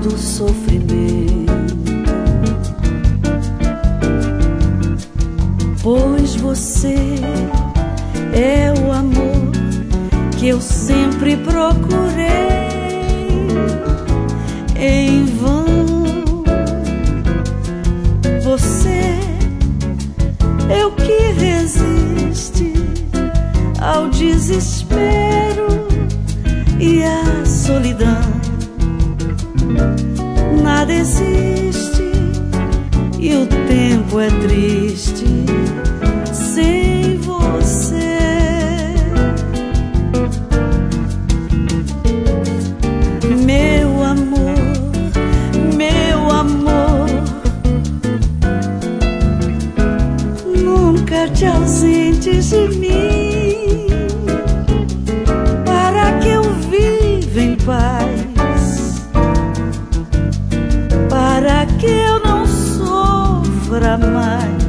do sofrimento, pois você é o amor que eu sempre procurei em vão. Você é o que resiste ao desespero e à solidão. Nada existe e o tempo é triste sem você. Meu amor, meu amor, nunca te ausentes de mim, para que eu viva em paz, para que eu não sofra mais.